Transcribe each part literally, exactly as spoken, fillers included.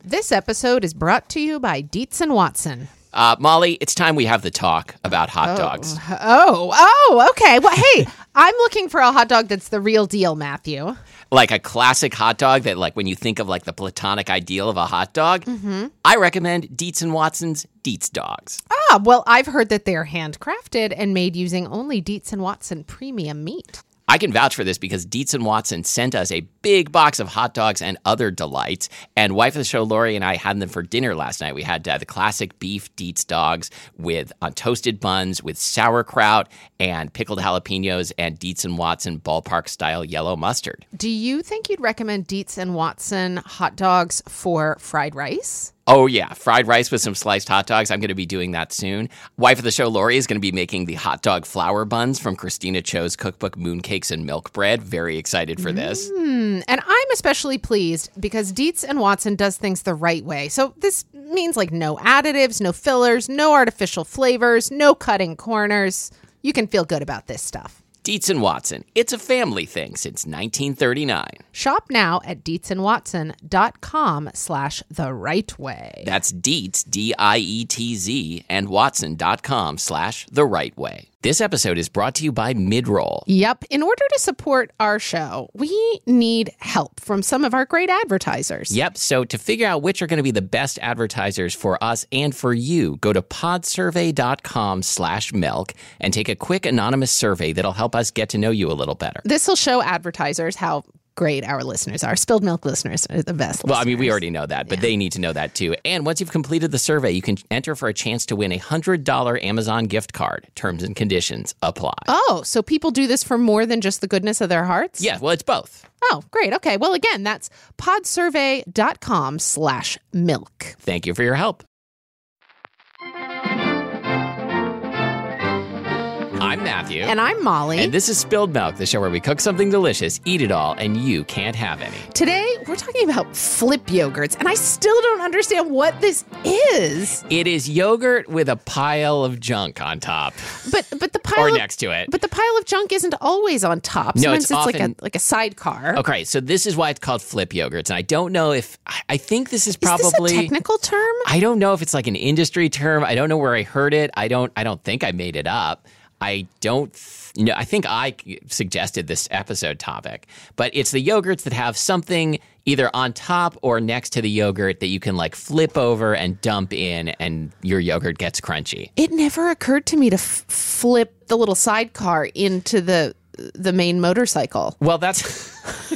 This episode is brought to you by Dietz and Watson. Uh, Molly, it's time we have the talk about hot oh. dogs. Oh, oh, okay. Well, hey, I'm looking for a hot dog that's the real deal, Matthew. Like a classic hot dog that, like, when you think of, like, the platonic ideal of a hot dog, mm-hmm. I recommend Dietz and Watson's Dietz Dogs. Ah, well, I've heard that they're handcrafted and made using only Dietz and Watson premium meat. I can vouch for this because Dietz and Watson sent us a big box of hot dogs and other delights. And wife of the show, Lori, and I had them for dinner last night. We had uh, the classic beef Dietz dogs with uh, toasted buns with sauerkraut and pickled jalapenos and Dietz and Watson ballpark-style yellow mustard. Do you think you'd recommend Dietz and Watson hot dogs for fried rice? Oh, yeah. Fried rice with some sliced hot dogs. I'm going to be doing that soon. Wife of the show, Lori, is going to be making the hot dog flour buns from Christina Cho's cookbook, Mooncakes and Milk Bread. Very excited for this. Mm, and I'm especially pleased because Dietz and Watson does things the right way. So this means like no additives, no fillers, no artificial flavors, no cutting corners. You can feel good about this stuff. Dietz and Watson. It's a family thing since nineteen thirty-nine. Shop now at dietzandwatson.com slash the right way. That's Dietz, D I E T Z, and watson.com slash the right way. This episode is brought to you by Midroll. Yep. In order to support our show, we need help from some of our great advertisers. Yep. So to figure out which are going to be the best advertisers for us and for you, go to podsurvey.com slash milk and take a quick anonymous survey that'll help us get to know you a little better. This will show advertisers how great our listeners are. Spilled Milk listeners are the best Well, listeners. I mean, we already know that, but yeah. They need to know that too. And once you've completed the survey, you can enter for a chance to win a one hundred dollars Amazon gift card. Terms and conditions apply. Oh, so people do this for more than just the goodness of their hearts? Yeah, well, it's both. Oh, great. Okay. Well, again, that's podsurvey.com slash milk. Thank you for your help. I'm Matthew. And I'm Molly. And this is Spilled Milk, the show where we cook something delicious, eat it all, and you can't have any. Today, we're talking about flip yogurts, and I still don't understand what this is. It is yogurt with a pile of junk on top. But but the pile or of, next to it. But the pile of junk isn't always on top. No, Sometimes it's, it's often, like a like a sidecar. Okay, so this is why it's called flip yogurts, and I don't know if I, I think this is probably Is this a technical term? I don't know if it's like an industry term. I don't know where I heard it. I don't I don't think I made it up. I don't th- know. I think I suggested this episode topic, but it's the yogurts that have something either on top or next to the yogurt that you can like flip over and dump in, and your yogurt gets crunchy. It never occurred to me to f- flip the little sidecar into the the main motorcycle. Well, that's.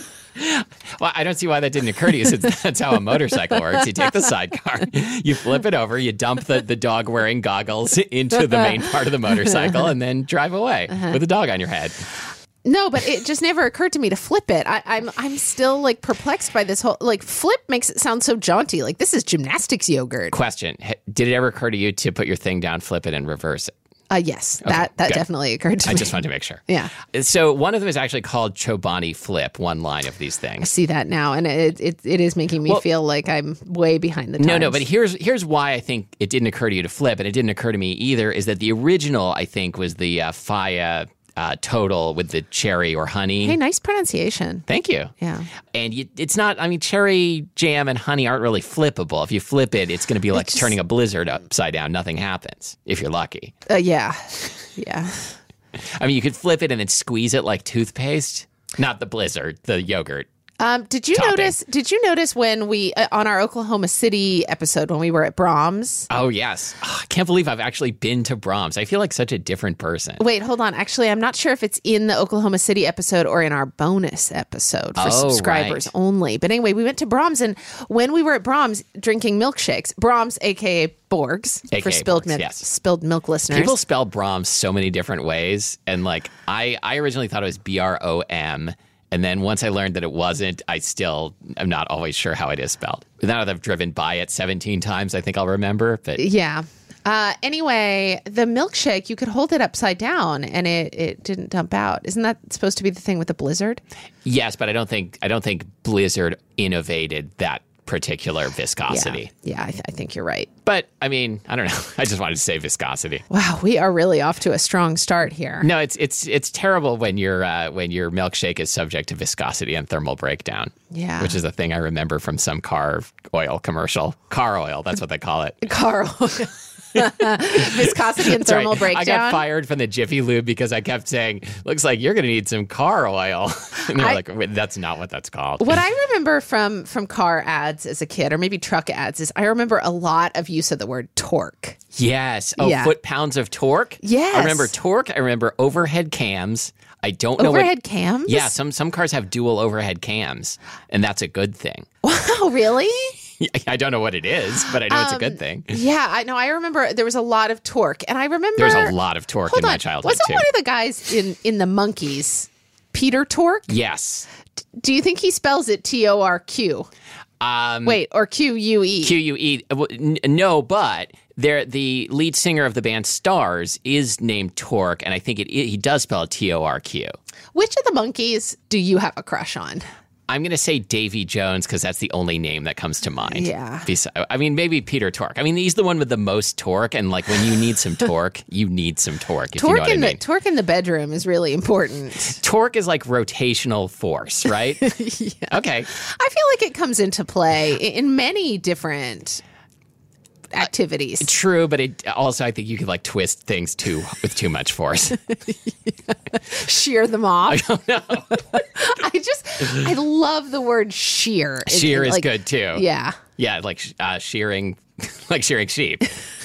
Well, I don't see why that didn't occur to you, since that's how a motorcycle works. You take the sidecar, you flip it over, you dump the, the dog-wearing goggles into the main part of the motorcycle, and then drive away uh-huh. with a dog on your head. No, but it just never occurred to me to flip it. I, I'm I'm still like perplexed by this whole like flip makes it sound so jaunty. Like this is gymnastics yogurt. Question: did it ever occur to you to put your thing down, flip it, and reverse it? Uh, yes, okay, that, that definitely occurred to I me. I just wanted to make sure. Yeah. So one of them is actually called Chobani Flip, one line of these things. I see that now, and it it, it is making me well, feel like I'm way behind the times. No, no, but here's here's why I think it didn't occur to you to flip, and it didn't occur to me either, is that the original, I think, was the uh, Faya uh, Total with the cherry or honey. Hey, nice pronunciation. Thank you. Yeah. And you, it's not, I mean, cherry jam and honey aren't really flippable. If you flip it, it's going to be like just, turning a blizzard upside down. Nothing happens, if you're lucky. Uh, yeah. Yeah. I mean, you could flip it and then squeeze it like toothpaste. Not the blizzard, the yogurt. Um, did you topping. notice? Did you notice when we uh, on our Oklahoma City episode when we were at Brahms? Oh yes, oh, I can't believe I've actually been to Brahms. I feel like such a different person. Wait, hold on. Actually, I'm not sure if it's in the Oklahoma City episode or in our bonus episode for oh, subscribers right. only. But anyway, we went to Brahms, and when we were at Brahms drinking milkshakes, Brahms, aka Borgs, A K A for spilled Borgs, milk, yes. spilled milk listeners. People spell Brahms so many different ways, and like I, I originally thought it was B R O M. And then once I learned that it wasn't, I still am not always sure how it is spelled. Now that I've driven by it seventeen times, I think I'll remember. But yeah. Uh, anyway, the milkshake, you could hold it upside down and it, it didn't dump out. Isn't that supposed to be the thing with the Blizzard? Yes, but I don't think I don't think Blizzard innovated that particular viscosity. Yeah, yeah I, th- I think you're right. But, I mean, I don't know. I just wanted to say viscosity. Wow, we are really off to a strong start here. No, it's it's it's terrible when your uh, when your milkshake is subject to viscosity and thermal breakdown. Yeah. Which is a thing I remember from some car oil commercial. Car oil, that's what they call it. Car oil. Viscosity and thermal right. breakdown. I got fired from the Jiffy Lube because I kept saying, looks like you're going to need some car oil. And they're I, like, Wait, that's not what that's called. What I remember from from car ads as a kid, or maybe truck ads, is I remember a lot of use of the word torque. Yes. Oh, yeah. foot-pounds of torque? Yes. I remember torque. I remember overhead cams. I don't know Overhead what, cams? Yeah, some, some cars have dual overhead cams, and that's a good thing. Wow, really? I don't know what it is, but I know um, it's a good thing. Yeah, I know. I remember there was a lot of torque, and I remember there was a lot of torque in on. my childhood Wasn't too. one of the guys in in the Monkees Peter Tork? Yes. D- do you think he spells it T O R Q? Um, Wait, or Q U E? Q U E. No, but there the lead singer of the band Stars is named Torque, and I think it, it he does spell it T O R Q. Which of the Monkees do you have a crush on? I'm going to say Davy Jones because that's the only name that comes to mind. Yeah. I mean, maybe Peter Tork. I mean, he's the one with the most torque, and like when you need some torque, you need some torque. If torque you know what in I mean. the torque in the bedroom is really important. Torque is like rotational force, right? Yeah. Okay. I feel like it comes into play in many different activities. Uh, true, but it also I think you could like twist things too with too much force. Shear them off. I don't know. I just I love the word shear. Shear it, it, is like, good too. Yeah. Yeah, like uh, shearing, like shearing sheep.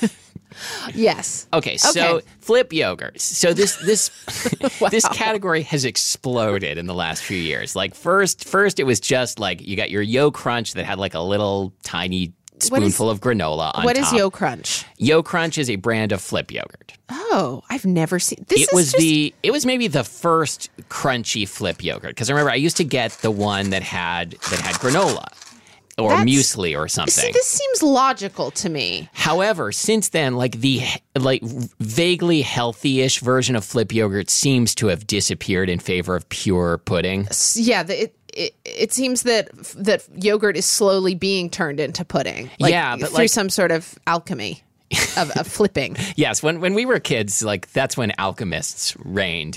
Yes. Okay, so okay. flip yogurt. So this this Wow. this category has exploded in the last few years. Like first first it was just like you got your Yo Crunch that had like a little tiny spoonful is, of granola on what top. What is Yo Crunch? Yo Crunch is a brand of flip yogurt. Oh, I've never seen this. It is was just... the it was maybe the first crunchy flip yogurt because I remember I used to get the one that had that had granola or That's, muesli or something. See, this seems logical to me. However, since then, like the like vaguely healthy-ish version of flip yogurt seems to have disappeared in favor of pure pudding. Yeah, the, it, it it seems that that yogurt is slowly being turned into pudding. Like, yeah, but through like, some sort of alchemy of, of flipping. Yes, when when we were kids, like that's when alchemists reigned.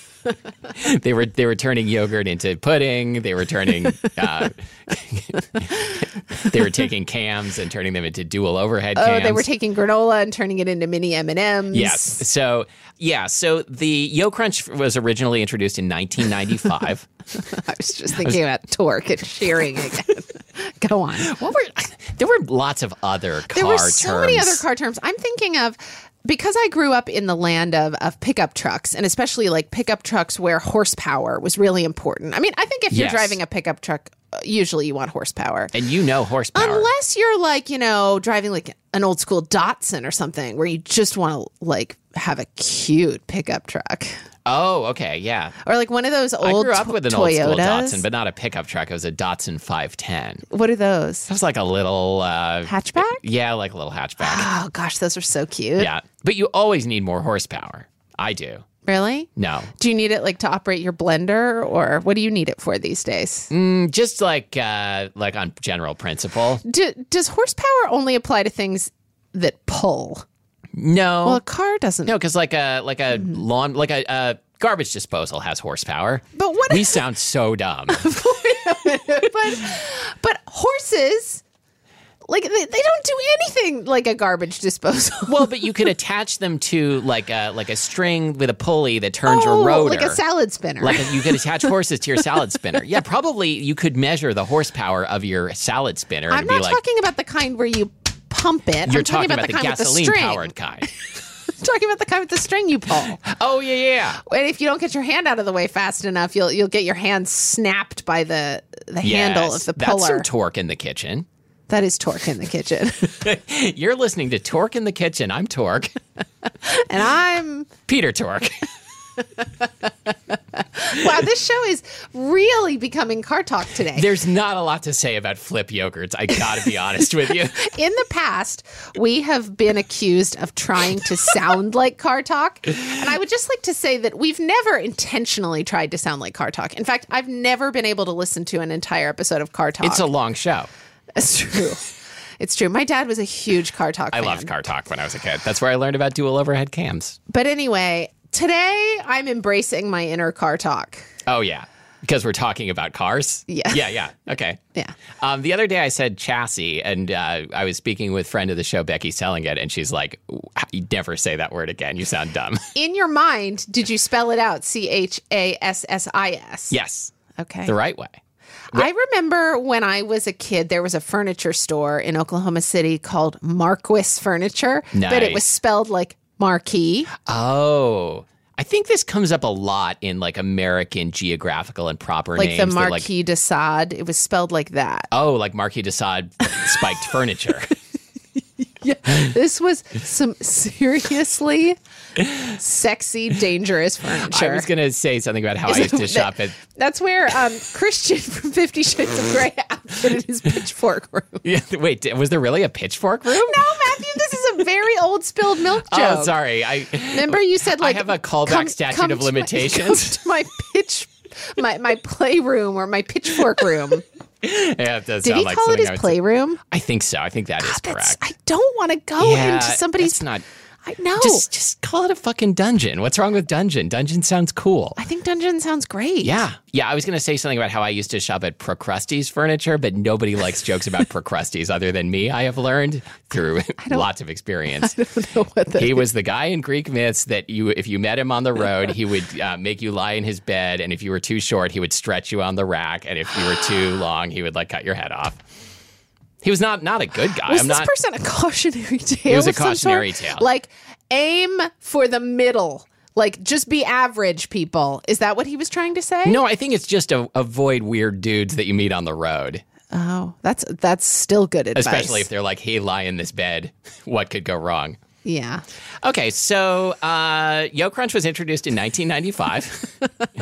they were they were turning yogurt into pudding. They were turning uh, they were taking cams and turning them into dual overhead Oh, cams. they were taking granola and turning it into mini M and M's. Yes. So yeah. So the Yo Crunch was originally introduced in nineteen ninety-five. I was just thinking was, about torque and shearing again. Go on. What were there were lots of other car there were terms. so many other car terms. I'm thinking of. Because I grew up in the land of, of pickup trucks, and especially like pickup trucks where horsepower was really important. I mean, I think if you're yes. driving a pickup truck, usually you want horsepower. And you know horsepower. Unless you're like, you know, driving like an old school Datsun or something where you just want to like have a cute pickup truck. Oh, okay, yeah. Or like one of those old I grew up with an Toyotas. old school Datsun, but not a pickup truck. It was a Datsun five ten. What are those? It was like a little... Uh, hatchback? Yeah, like a little hatchback. Oh, gosh, those are so cute. Yeah, but you always need more horsepower. I do. Really? No. Do you need it like to operate your blender, or what do you need it for these days? Mm, just like uh, like on general principle. Do, does horsepower only apply to things that pull? No. Well, a car doesn't. No, because like a like a mm-hmm. lawn like a, a garbage disposal has horsepower. But what? We sound so dumb. Wait a minute. But but horses, like they, they don't do anything like a garbage disposal. Well, but you could attach them to like a like a string with a pulley that turns oh, a rotor, like a salad spinner. Like a, you could attach horses to your salad spinner. Yeah, probably you could measure the horsepower of your salad spinner. I'm and not be like, talking about the kind where you pump it. You're I'm talking, talking about, about the, the, kind gasoline with the powered kind. I'm talking about the kind with the string you pull. Oh yeah, yeah. And if you don't get your hand out of the way fast enough, you'll you'll get your hand snapped by the the Yes, handle of the puller. That's some torque in the kitchen. That is Torque in the Kitchen. You're listening to Torque in the Kitchen. I'm Torque. And I'm Peter Torque. Wow, this show is really becoming car talk today. There's not a lot to say about flip yogurts. I gotta be honest with you. In the past, we have been accused of trying to sound like car talk. And I would just like to say that we've never intentionally tried to sound like car talk. In fact, I've never been able to listen to an entire episode of Car Talk. It's a long show. It's true. It's true. My dad was a huge Car Talk I fan. loved Car Talk when I was a kid. That's where I learned about dual overhead cams. But anyway, today I'm embracing my inner Car Talk. Oh, yeah. Because we're talking about cars? Yeah. Yeah, yeah. Okay. Yeah. Um, the other day I said chassis, and uh, I was speaking with friend of the show, Becky Sellinget, and she's like, you never say that word again. You sound dumb. In your mind, did you spell it out? C H A S S I S? Yes. Okay. The right way. I remember when I was a kid, there was a furniture store in Oklahoma City called Marquis Furniture, but it was Nice. spelled like marquee. Oh. I think this comes up a lot in like American geographical and proper Like names. the that, like, Marquis de Sade. It was spelled like that. oh, like Marquis de Sade spiked furniture. Yeah. This was some seriously sexy, dangerous furniture. I was going to say something about how I used to shop at. That's where um, Christian from Fifty Shades of Grey outfitted his pitchfork room. Yeah, wait, was there really a pitchfork room? No, Matthew, this is a very old spilled milk joke. Oh, sorry. I Remember you said like I have a callback come- statute come of to my- limitations. come to my pitch, my my playroom or my pitchfork room. Yeah, it does Did sound he like call it something his I would say. playroom? I think so. I think that is That's- correct. I don't want to go yeah, into somebody's. that's not. I know. Just, just call it a fucking dungeon. What's wrong with dungeon? Dungeon sounds cool. I think dungeon sounds great. Yeah. Yeah, I was going to say something about how I used to shop at Procruste's Furniture, but nobody likes jokes about Procruste's other than me, I have learned through lots of experience. I don't know what that He was the guy in Greek myths that you, if you met him on the road, he would uh, make you lie in his bed, and if you were too short, he would stretch you on the rack, and if you were too long, he would like cut your head off. He was not not a good guy. Was I'm this not. person a cautionary tale? It was a of some cautionary sort? tale. Like aim for the middle. Like just be average, people. Is that what he was trying to say? No, I think it's just a, avoid weird dudes that you meet on the road, Oh, that's that's still good advice. especially if they're like, "Hey, lie in this bed. What could go wrong?" yeah. Okay, so uh, Yo Crunch was introduced in nineteen ninety-five.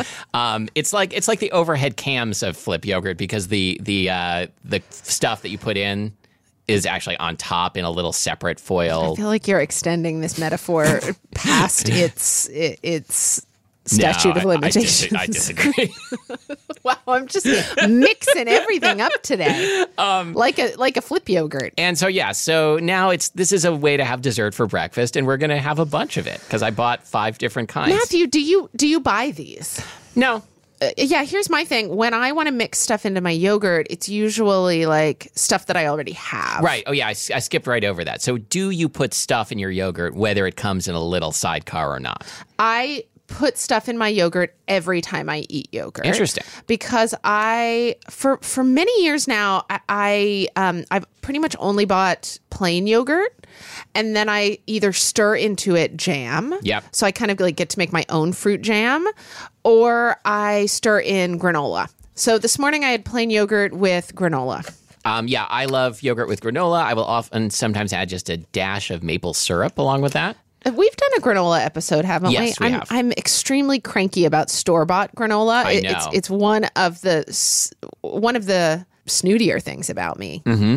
um, it's like it's like the overhead cams of Flip Yogurt because the the uh, the stuff that you put in is actually on top in a little separate foil. I feel like you're extending this metaphor past its it, its statute No, of I- I limitations. dis- I disagree. Wow, I'm just mixing everything up today, Um, like a like a flip yogurt. And so yeah, so now it's this is a way to have dessert for breakfast, and we're gonna have a bunch of it because I bought five different kinds. Matthew, do you do you buy these? No, Uh, yeah, here's my thing. When I want to mix stuff into my yogurt, it's usually like stuff that I already have. right. Oh yeah, I, s- I skipped right over that. So do you put stuff in your yogurt, whether it comes in a little sidecar or not? I put stuff in my yogurt every time I eat yogurt. Interesting. Because I for for many years now I, I um I've pretty much only bought plain yogurt, and then I either stir into it jam. Yep. So I kind of like get to make my own fruit jam, or I stir in granola. So this morning I had plain yogurt with granola. Um, yeah, I love yogurt with granola. I will often sometimes add just a dash of maple syrup along with that. We've done a granola episode, haven't Yes, we I'm, have. I'm extremely cranky about store-bought granola. I It- know. It's it's one of the s- one of the snootier things about me.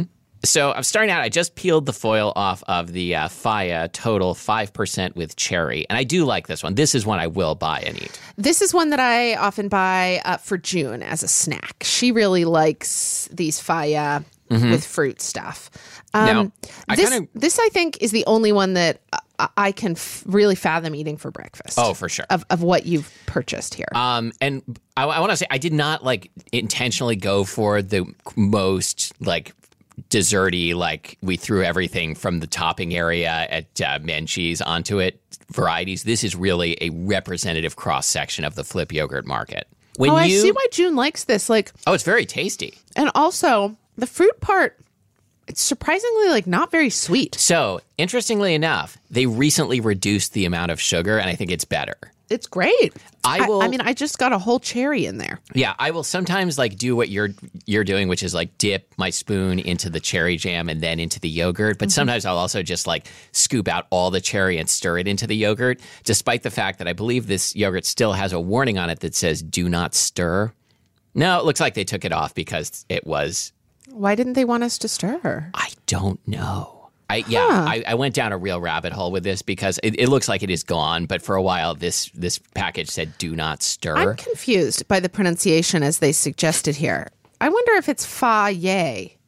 So I'm starting out. I just peeled the foil off of the uh, Faya Total five percent with cherry, and I do like this one. This is one I will buy and eat. This is one that I often buy uh, for June as a snack. She really likes these Faya with fruit stuff. Um, Now, I this, kinda- this, I think, is the only one that I, I can f- really fathom eating for breakfast. Oh, for sure. Of, of what you've purchased here. Um, and I, I want to say I did not like intentionally go for the most like desserty, like we threw everything from the topping area at uh, Menchie's onto it varieties. This is really a representative cross section of the Flip Yogurt market. When oh, I you, see why June likes this. Like, oh, it's very tasty. and also the fruit part, it's surprisingly like not very sweet. So interestingly enough, they recently reduced the amount of sugar, and I think it's better. It's great. I will- I, mean, I just got a whole cherry in there. Yeah, I will sometimes like do what you're you're doing, which is like dip my spoon into the cherry jam and then into the yogurt. But sometimes I'll also just like scoop out all the cherry and stir it into the yogurt, despite the fact that I believe this yogurt still has a warning on it that says "do not stir." No, it looks like they took it off because it was. Why didn't they want us to stir? I don't know. I yeah, I, I went down a real rabbit hole with this because it, it looks like it is gone, but for a while this this package said "do not stir." I'm confused by the pronunciation as they suggested here. I wonder if it's fa yay.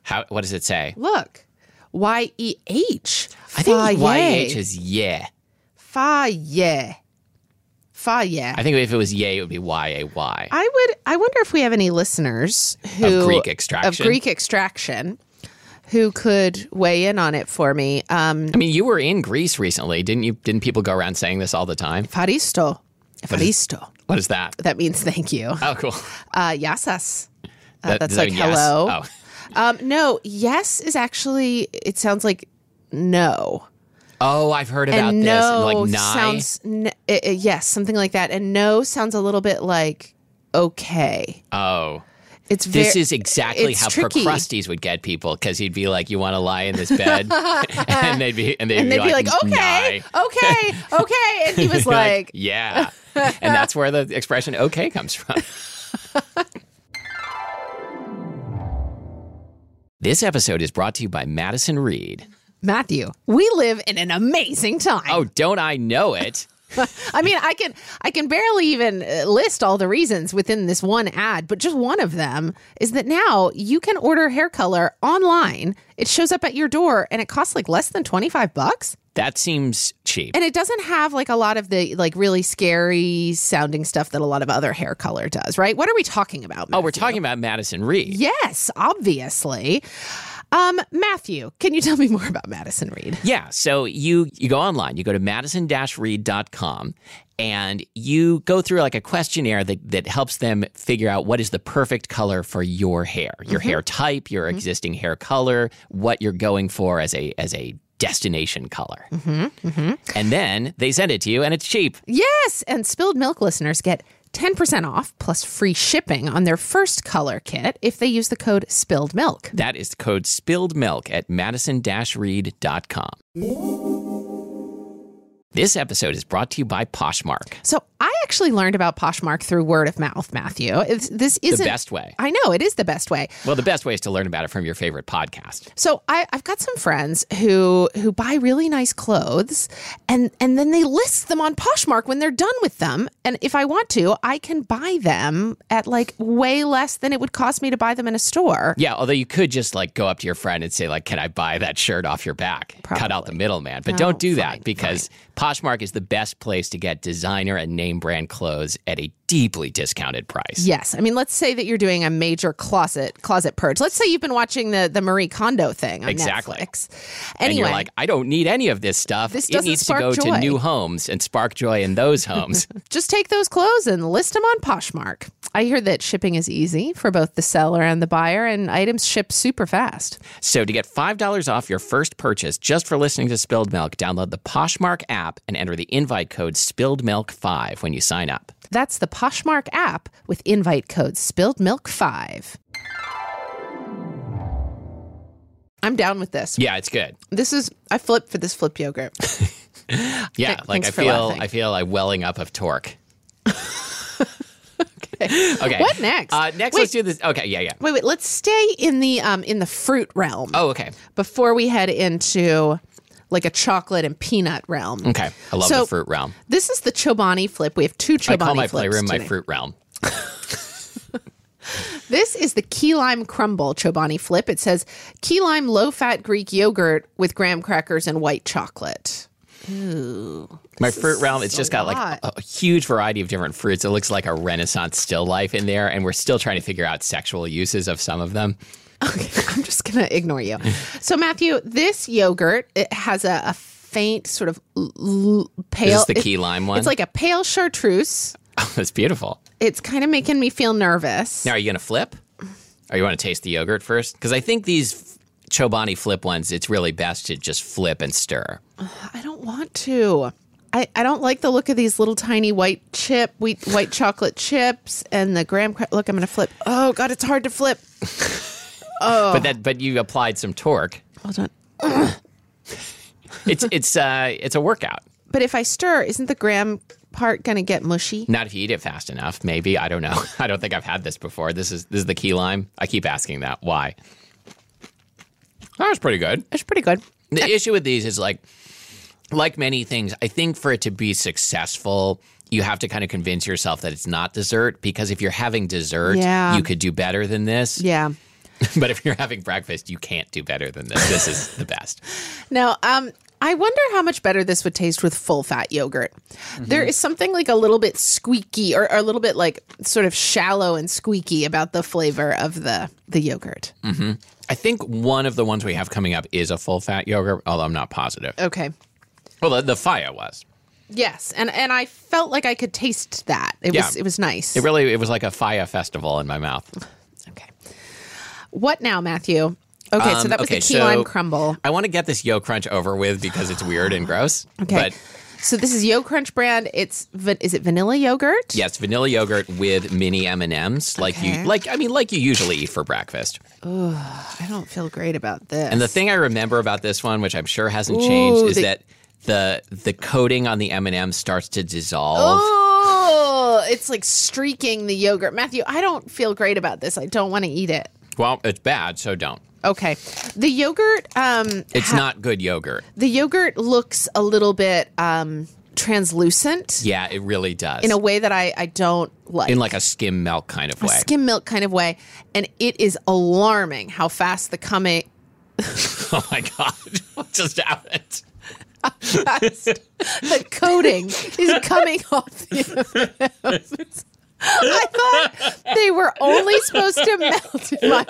How? What does it say? Look. Y E H. I think Y E H is yeah. Faye. Faye. I think if it was yay, it would be Y A Y. I would. I wonder if we have any listeners who Of Greek extraction. Of Greek extraction. Who could weigh in on it for me? Um, I mean, you were in Greece recently, didn't you? Didn't people go around saying this all the time? Faristo. Faristo. What is that? That means thank you. Oh, cool. Uh, yasas. Uh, That- that's does that like mean yes? hello. Oh. Um, no, yes is actually, it sounds like no. Oh, I've heard about And this. no Like nigh. sounds, n- uh, uh, yes, something like that. And no sounds a little bit like okay. Oh. It's This very, is exactly it's how tricky. Procrustes would get people, because he'd be like, "You want to lie in this bed?" and they'd be, and they'd, And they'd be like, okay, "Nye." okay, okay. And he was You're like, "Yeah," and that's where the expression "okay" comes from. This episode is brought to you by Madison Reed. Matthew, we live in an amazing time. Oh, don't I know it? I mean, I can I can barely even uh, list all the reasons within this one ad, but just one of them is that now you can order hair color online. It shows up at your door and it costs like less than twenty-five bucks. That seems cheap. And it doesn't have like a lot of the like really scary sounding stuff that a lot of other hair color does, right? What are we talking about, Matthew? Oh, we're talking about Madison Reed. Yes, obviously. Um, Matthew, can you tell me more about Madison Reed? Yeah, so you you go online, you go to madison dash reed dot com, and you go through like a questionnaire that, that helps them figure out what is the perfect color for your hair, your Mm-hmm. hair type, your mm-hmm. existing hair color, what you're going for as a as a destination color. Mm-hmm. Mm-hmm. And then they send it to you, and it's cheap. Yes, and Spilled Milk listeners get ten percent off plus free shipping on their first color kit if they use the code Spilled Milk. That is code Spilled Milk at madison dash reed dot com. This episode is brought to you by Poshmark. So I actually learned about Poshmark through word of mouth, Matthew. It's, this isn't The best way. I know, it is the best way. Well, the best way is to learn about it from your favorite podcast. So I, I've got some friends who who buy really nice clothes and, and then they list them on Poshmark when they're done with them. And if I want to, I can buy them at like way less than it would cost me to buy them in a store. Yeah, although you could just like go up to your friend and say like, "Can I buy that shirt off your back?" Probably. Cut out the middleman. But No, don't do fine, that, because Poshmark is the best place to get designer and name brand clothes at a deeply discounted price. Yes. I mean, let's say that you're doing a major closet closet purge. Let's say you've been watching the, the Marie Kondo thing on Exactly. Netflix. And Anyway, you're like, "I don't need any of this stuff. This it doesn't needs to spark go joy." to new homes and spark joy in those homes." just take those clothes and list them on Poshmark. I hear that shipping is easy for both the seller and the buyer, and items ship super fast. So to get five dollars off your first purchase just for listening to Spilled Milk, download the Poshmark app and enter the invite code Spilled Milk five when you sign up. That's the Poshmark app with invite code Spilled Milk five. I'm down with this. Yeah, it's good. This is I flip for this flip yogurt. Yeah, Th- like thanks I for feel laughing. I feel like welling up of torque. Okay. What next? Uh, next, Wait. let's do this. Okay, yeah, yeah. Wait, wait. Let's stay in the um in the fruit realm. Oh, okay. Before we head into like a chocolate and peanut realm. Okay. I love So, the fruit realm. This is the Chobani flip. We have two Chobani I call my flips playroom my today. fruit realm. This is the key lime crumble Chobani flip. It says key lime low fat Greek yogurt with graham crackers and white chocolate. Ooh. My fruit realm, it's a just got like lot. a, a huge variety of different fruits. It looks like a Renaissance still life in there, and we're still trying to figure out sexual uses of some of them. Okay, I'm just going to ignore you. So, Matthew, this yogurt, it has a, a faint sort of l- l- pale. Is this the it- key lime one? It's like a pale chartreuse. Oh, that's beautiful. It's kind of making me feel nervous. Now, are you going to flip? Or you want to taste the yogurt first? Because I think these Chobani flip ones, it's really best to just flip and stir. I don't want to. I, I don't like the look of these little tiny white chip, wheat, white chocolate chips and the graham crack. Look, I'm going to flip. Oh, God, it's hard to flip. Oh. But that, but you applied some torque. Hold on. It's it's uh it's a workout. But if I stir, isn't the graham part going to get mushy? Not if you eat it fast enough. Maybe, I don't know. I don't think I've had this before. This is this is the key lime. I keep asking that. Why? That was pretty good. It's pretty good. The issue with these is like, like many things, I think for it to be successful, you have to kind of convince yourself that it's not dessert, because if you're having dessert, Yeah. you could do better than this. Yeah. But if you're having breakfast, you can't do better than this. This is the best. Now, um, I wonder how much better this would taste with full-fat yogurt. Mm-hmm. There is something like a little bit squeaky or, or a little bit like sort of shallow and squeaky about the flavor of the, the yogurt. Mm-hmm. I think one of the ones we have coming up is a full-fat yogurt, although I'm not positive. Okay. Well, the, the Faya was. Yes, and, and I felt like I could taste that. It Yeah. was it was nice. It really it was like a Faya festival in my mouth. Okay. What now, Matthew? Okay, Um, so that was okay, the key so lime crumble. I want to get this Yo Crunch over with because it's weird and gross. Okay. But So this is Yo Crunch brand. It's va- is it vanilla yogurt? yes, vanilla yogurt with mini M and M's, like Okay. you like. I mean, like you usually eat for breakfast. I don't feel great about this. And the thing I remember about this one, which I'm sure hasn't changed, Ooh, is the- that the the coating on the M and M starts to dissolve. Oh, it's like streaking the yogurt. Matthew, I don't feel great about this. I don't want to eat it. Well, it's bad, so don't. Okay. The yogurt, um, It's ha- not good yogurt. the yogurt looks a little bit um, translucent Yeah, it really does. in a way that I, I don't like. in like a skim milk kind of a way. skim milk kind of way. And it is alarming how fast the coming Oh my god, what just happened? fast the coating is coming off the M and M's. I thought they were only supposed to melt in my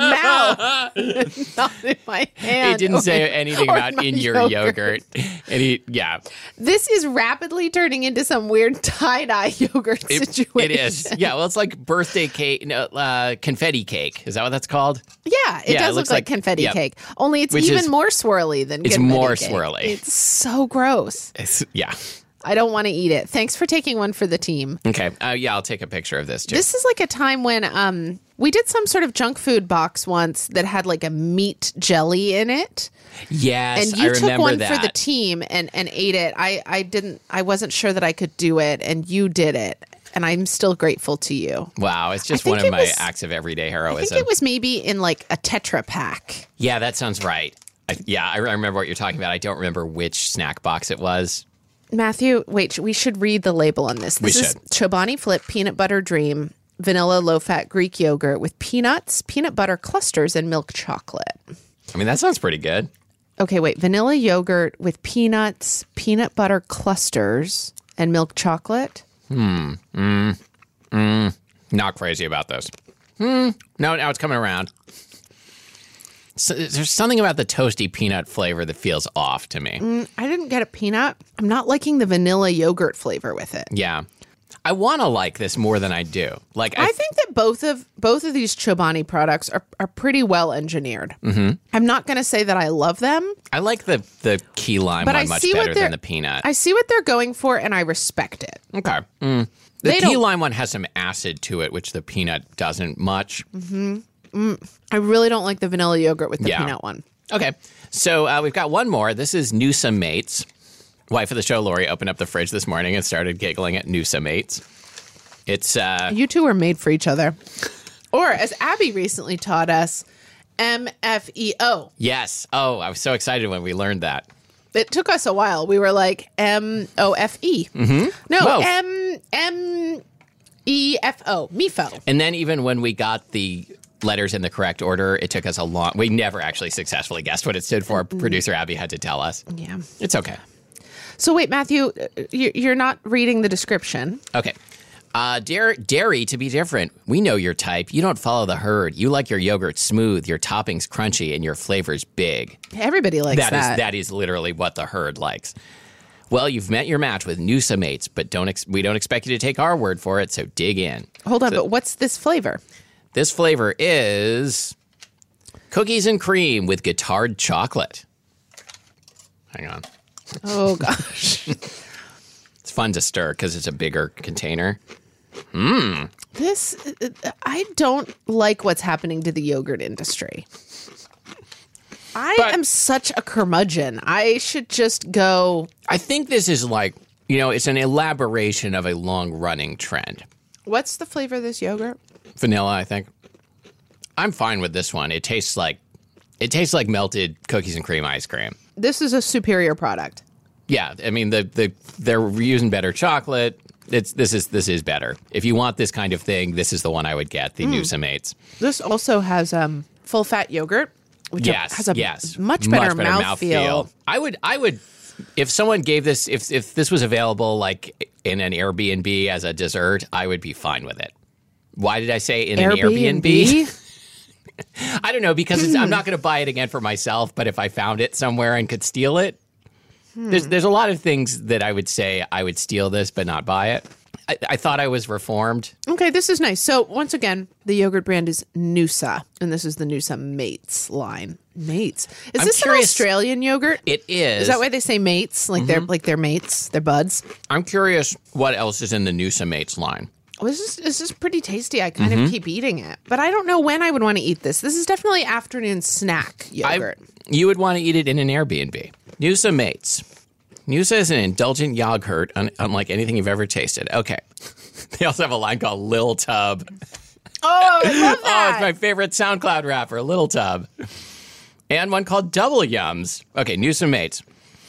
mouth, not in my hand. It didn't or- say anything or about my in your yogurt. And he, yeah, This is rapidly turning into some weird tie-dye yogurt it, situation. it is. Yeah, well, it's like birthday cake, no, uh, confetti cake. Is that what that's called? Yeah, it Yeah, it does looks look like, like- confetti yep. cake. Only it's Which even is- more swirly than It's confetti more cake. swirly. It's so gross. It's, yeah. I don't want to eat it. Thanks for taking one for the team. Okay. Uh, yeah, I'll take a picture of this too. This is like a time when um we did some sort of junk food box once that had like a meat jelly in it. yes, And you I took remember one that. for the team and, and ate it. I, I didn't I wasn't sure that I could do it, and you did it. And I'm still grateful to you. Wow, it's just think one of it my was- acts of everyday I heroism. think it was maybe in like a Tetra Pak. Yeah, that sounds right. I, yeah, I, I remember what you're talking about. I don't remember which snack box it was. Matthew, wait, we should read the label on this. We This is should. Chobani Flip Peanut Butter Dream Vanilla Low-Fat Greek Yogurt with peanuts, peanut butter clusters, and milk chocolate. I mean, that sounds pretty good. Okay, wait. Vanilla yogurt with peanuts, peanut butter clusters, and milk chocolate? Not crazy about this. Hmm. No, now it's coming around. So, there's something about the toasty peanut flavor that feels off to me. I didn't get a peanut. I'm not liking the vanilla yogurt flavor with it. Yeah. I want to like this more than I do. Like, I, I think that both of both of these Chobani products are, are pretty well engineered. Mm-hmm. I'm not going to say that I love them, I like the, the key lime but one I much see what better they're than the peanut. I see what they're going for, and I respect it. okay. Mm. The They key don't- lime one has some acid to it, which the peanut doesn't much. I really don't like the vanilla yogurt with the Yeah. peanut one. Okay. So uh, we've got one more. This is Noosa Mates. Wife of the show, Lori, opened up the fridge this morning and started giggling at Noosa Mates. It's, uh, You two are made for each other. Or, as Abby recently taught us, M F E O. yes. Oh, I was so excited when we learned that. It took us a while. We were like M O F E. Mm-hmm. No, Whoa. M M E F O. M E F O. And then even when we got the letters in the correct order, it took us a long... We never actually successfully guessed what it stood for. Producer Abby had to tell us. Yeah. It's okay. So wait, Matthew, uh, you- you're not reading the description. Okay. Uh, dare, dairy to be different. We know your type. You don't follow the herd. You like your yogurt smooth, your toppings crunchy, and your flavors big. Everybody likes That that. is that is literally what the herd likes. Well, you've met your match with Noosa Mates, but don't ex- we don't expect you to take our word for it, so dig in. Hold on, but what's this flavor? This flavor is cookies and cream with guittared chocolate. Hang on. Oh, gosh. It's fun to stir because it's a bigger container. This, uh, I don't like what's happening to the yogurt industry. I But- am such a curmudgeon. I should just go. I think this is like, you know, it's an elaboration of a long-running trend. What's the flavor of this yogurt? Vanilla, I think. I'm fine with this one. It tastes like it tastes like melted cookies and cream ice cream. This is a superior product. Yeah, I mean the the they're using better chocolate. It's this is this is better. If you want this kind of thing, this is the one I would get. The Noosa Mates. This also has um, full fat yogurt, which yes, has a yes. much better, mouthfeel. I would, I would, if someone gave this, if if this was available like in an Airbnb as a dessert, I would be fine with it. Why did I say in Airbnb? an Airbnb? I don't know, because it's, I'm not going to buy it again for myself, but if I found it somewhere and could steal it, hmm. there's there's a lot of things that I would say I would steal this but not buy it. I, I thought I was reformed. Okay, this is nice. So once again, the yogurt brand is Noosa, and this is the Noosa Mates line. Mates. Is I'm this curious, an Australian yogurt? It is. Is that why they say mates? Like mm-hmm. they're like they're mates, they're buds? I'm curious what else is in the Noosa Mates line. Well, this is this is pretty tasty. I kind mm-hmm. of keep eating it, but I don't know when I would want to eat this. This is definitely afternoon snack yogurt. I, you would want to eat it in an Airbnb. Noosa Mates. Noosa is an indulgent yogurt, un- unlike anything you've ever tasted. Okay. They also have a line called Lil Tub. Oh, I love that. Oh, it's my favorite SoundCloud rapper, Lil Tub. And one called Double Yums. Okay, Noosa Mates.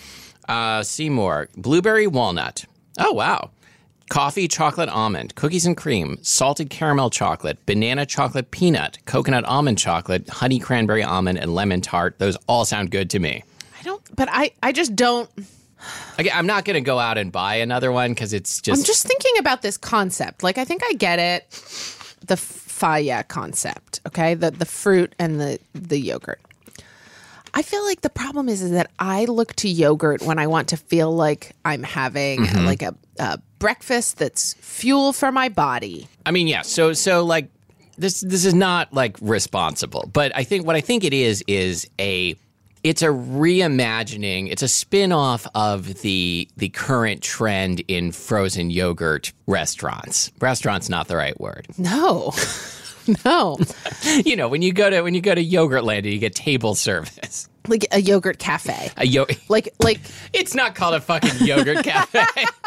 Uh, Seymour. Blueberry walnut. Oh, wow. Coffee, chocolate, almond, cookies and cream, salted caramel chocolate, banana chocolate peanut, coconut almond chocolate, honey cranberry almond, and lemon tart. Those all sound good to me. I don't, but I, I just don't. Okay, I'm not going to go out and buy another one because it's just... I'm just thinking about this concept. Like, I think I get it. The faya concept, okay? The the fruit and the, the yogurt. I feel like the problem is, is that I look to yogurt when I want to feel like I'm having mm-hmm. like a, a breakfast that's fuel for my body. I mean, yeah. So, so like this, this is not like responsible, but I think what I think it is is a, it's a reimagining. It's a spin-off of the the current trend in frozen yogurt restaurants. Restaurant's not the right word. No. No. You know, when you go to when you go to Yogurtland, you get table service. Like a yogurt cafe. A yo- like like it's not called a fucking yogurt cafe.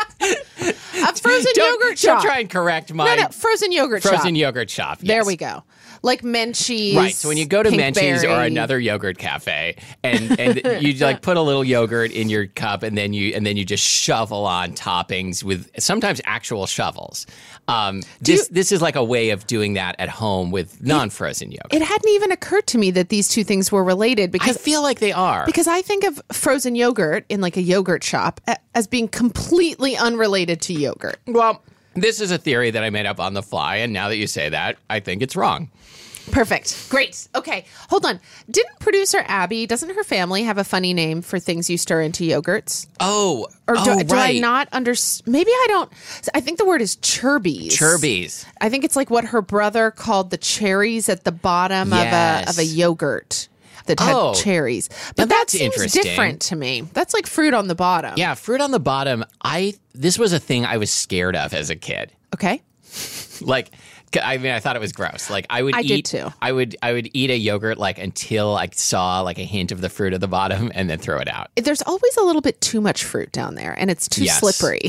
A frozen don't, yogurt shop. Don't try and correct my No, no, frozen yogurt frozen shop. Frozen yogurt shop. Yes. There we go. Like Menchie's. Right. So when you go to Menchie's Pinkberry. or another yogurt cafe, and, and you like put a little yogurt in your cup, and then you and then you just shovel on toppings with sometimes actual shovels. Um, this you, this is like a way of doing that at home with non-frozen yogurt. It hadn't even occurred to me that these two things were related because I feel like they are. Because I think of frozen yogurt in like a yogurt shop as being completely unrelated to yogurt. Well, this is a theory that I made up on the fly, and now that you say that, I think it's wrong. Perfect. Great. Okay. Hold on. Didn't producer Abby, doesn't her family have a funny name for things you stir into yogurts? Oh, or do, oh, do right. I not understand? Maybe I don't. I think the word is churbies. Churbies. I think it's like what her brother called the cherries at the bottom yes. of a of a yogurt that had oh, cherries. But that that's seems interesting. different to me. That's like fruit on the bottom. Yeah, fruit on the bottom. I this was a thing I was scared of as a kid. Okay. Like, I mean, I thought it was gross. Like, I would I eat. did too. I would. I would eat a yogurt like until I saw like a hint of the fruit at the bottom, and then throw it out. There's always a little bit too much fruit down there, and it's too yes. slippery.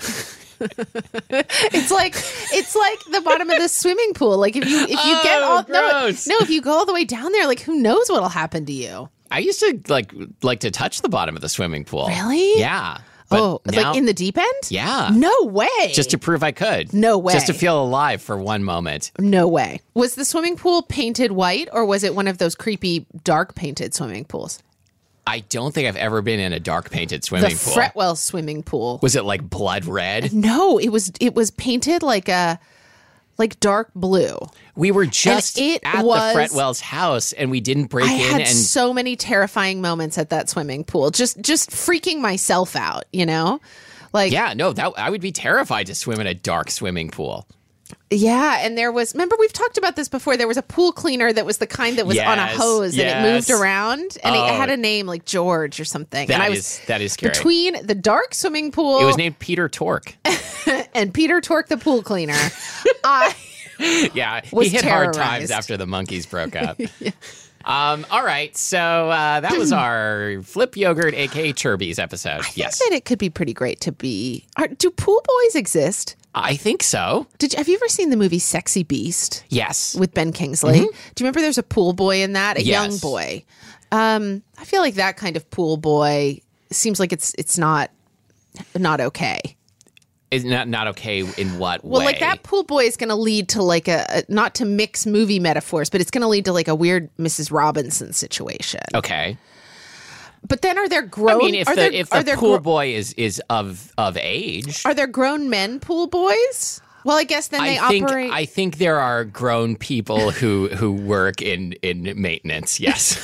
It's like it's like the bottom of the swimming pool. Like if you if you oh, get all gross. no no if you go all the way down there, like who knows what'll happen to you? I used to like like to touch the bottom of the swimming pool. Really? Yeah. But oh, now, like in the deep end? Yeah. No way. Just to prove I could. No way. Just to feel alive for one moment. No way. Was the swimming pool painted white, or was it one of those creepy dark painted swimming pools? I don't think I've ever been in a dark painted swimming the pool. The Fretwell swimming pool. Was it like blood red? No, it was it was painted like a like dark blue. We were just it at was, the Fretwells' house, and we didn't break I in. had and so many terrifying moments at that swimming pool. Just just freaking myself out, you know? Like yeah, no, that I would be terrified to swim in a dark swimming pool. Yeah, and there was, remember we've talked about this before, there was a pool cleaner that was the kind that was yes, on a hose yes. and it moved around, and oh, it had a name like George or something. That and I is, was that is scary. Between the dark swimming pool. It was named Peter Tork. And Peter Tork the pool cleaner. I yeah, was he hit terrorized. hard times after the monkeys broke up. Yeah. Um, all right, so uh, that was our Flip Yogurt, a k a. Churbies episode. I yes. think that it could be pretty great to be... Are, do pool boys exist? I think so. Did you, have you ever seen the movie Sexy Beast? Yes. With Ben Kingsley? Mm-hmm. Do you remember there's a pool boy in that? A yes. young boy. Um, I feel like that kind of pool boy seems like it's it's not not okay. Is not not okay in what Well, way? like that pool boy is going to lead to like a, a not to mix movie metaphors, but it's going to lead to like a weird Missus Robinson situation. Okay. But then are there grown? I mean, if are the there, if are the there pool gro- boy is is of of age, are there grown men pool boys? Well, I guess then they I think operate. I think there are grown people who who work in in maintenance. Yes.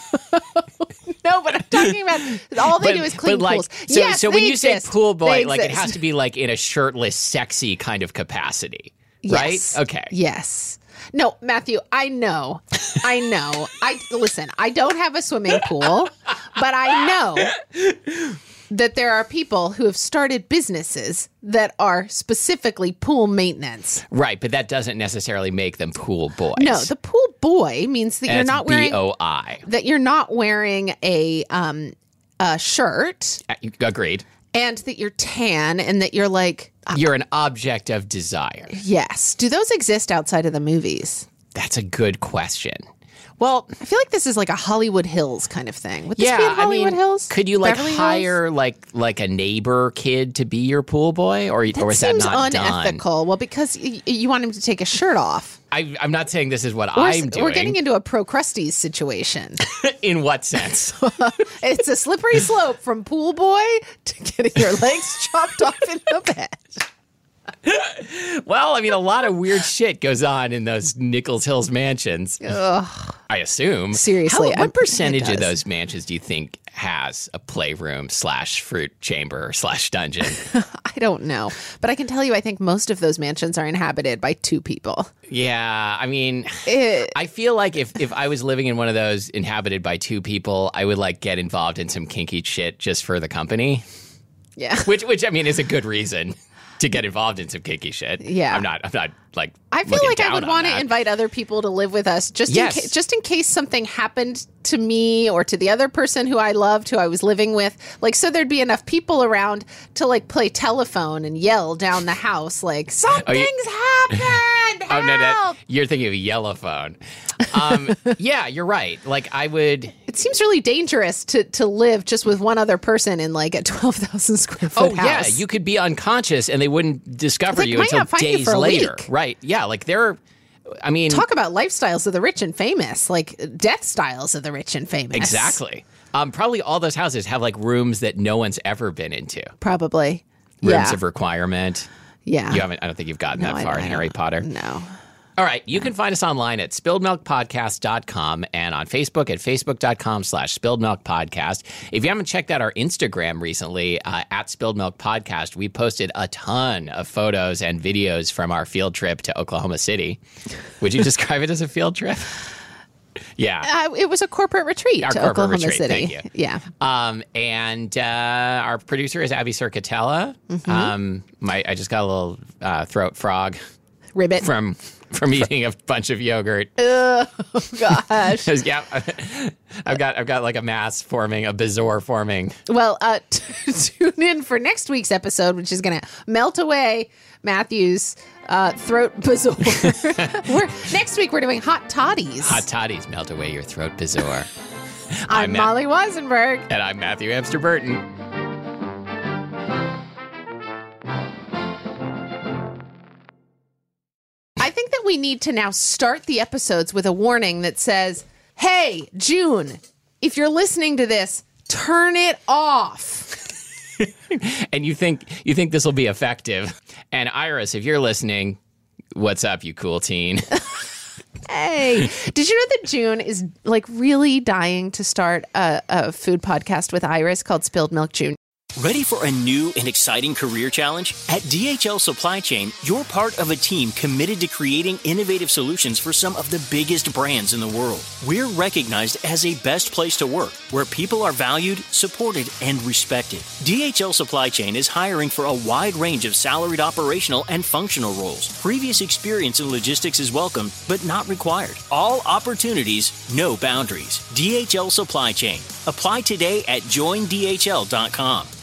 No, but I'm talking about all they but, do is clean but like, pools. So, yes, so when they you exist. say pool boy, They like it exist. has to be like in a shirtless, sexy kind of capacity, Yes. right? Okay. Yes. No, Matthew, I know. I know. I listen, I don't have a swimming pool, but I know that there are people who have started businesses that are specifically pool maintenance. Right, but that doesn't necessarily make them pool boys. No, the pool boy means that And you're it's not wearing B O I. that you're not wearing a um a shirt Agreed. and that you're tan and that you're like You're an object of desire. yes. Do those exist outside of the movies? That's a good question. Well, I feel like this is like a Hollywood Hills kind of thing. Would this yeah, be in Hollywood I mean, Hills? could you like Beverly Hills? hire like like a neighbor kid to be your pool boy, or That or is that seems not done? unethical. Well, because y- you want him to take his shirt off. I, I'm not saying this is what We're, I'm doing. we're getting into a Procrustes situation. In what sense? It's a slippery slope from pool boy to getting your legs chopped off in the bed. Well, I mean, a lot of weird shit goes on in those Nichols Hills mansions. Ugh. I assume. Seriously, How, I'm- what percentage it of does. those mansions do you think has a playroom slash fruit chamber slash dungeon? I don't know. But I can tell you, I think most of those mansions are inhabited by two people. Yeah, I mean, It- I feel like if, if I was living in one of those inhabited by two people, I would like get involved in some kinky shit just for the company, yeah. which which I mean is a good reason to get involved in some kinky shit. Yeah. I'm not. I'm not like. I feel looking like I down would on want to that. invite other people to live with us just Yes. in ca- just in case something happened to me or to the other person who I loved who I was living with, like so there'd be enough people around to like play telephone and yell down the house like something's happened. Oh no, that, help!" you're thinking of yellow phone. Um, yeah, you're right. Like I would. It seems really dangerous to to live just with one other person in like a twelve thousand square Oh foot yeah, house. you could be unconscious and they wouldn't discover They you might until not find you days for a later. week. Right? Yeah, like they're. I mean, Talk about lifestyles of the rich and famous, like death styles of the rich and famous. exactly. Um, probably all those houses have like rooms that no one's ever been into. Probably. Rooms yeah. of requirement. yeah. You haven't. I don't think you've gotten No, that I far don't- in I Harry don't- Potter. No. All right. You can find us online at spilled milk podcast dot com and on Facebook at facebook.com slash spilled milk podcast. If you haven't checked out our Instagram recently, uh, at Spilled Milk Podcast, we posted a ton of photos and videos from our field trip to Oklahoma City. Would you describe it as a field trip? Yeah. Uh, it was a corporate retreat Our to corporate Oklahoma retreat, City. thank you. Yeah. Um, and uh, our producer is Abby Circatella. Mm-hmm. Um, my, I just got a little uh, throat frog Ribbit. from from eating a bunch of yogurt. Oh, gosh. Yeah, I've got I've got like a mass forming, a bezoar forming. Well, uh, t- tune in for next week's episode, which is going to melt away Matthew's uh, throat bazoar. we're, next week, we're doing hot toddies. Hot toddies melt away your throat bezoar. I'm Matt- Molly Weisenberg. And I'm Matthew Amster Burton. I think that we need to now start the episodes with a warning that says, hey, June, if you're listening to this, turn it off. And you think you think this will be effective? And Iris, if you're listening, what's up, you cool teen? Hey, did you know that June is like really dying to start a, a food podcast with Iris called Spilled Milk June? Ready for a new and exciting career challenge? At D H L Supply Chain, you're part of a team committed to creating innovative solutions for some of the biggest brands in the world. We're recognized as a best place to work, where people are valued, supported, and respected. D H L Supply Chain is hiring for a wide range of salaried operational and functional roles. Previous experience in logistics is welcome, but not required. All opportunities, no boundaries. D H L Supply Chain. Apply today at join D H L dot com.